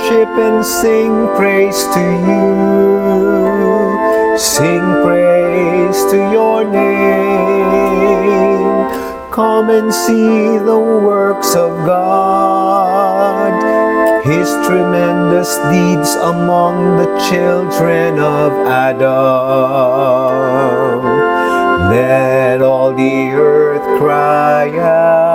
worship and sing praise to you. Sing praise to your name. Come and see the works of God, His tremendous deeds among the children of Adam. Let all the earth cry out.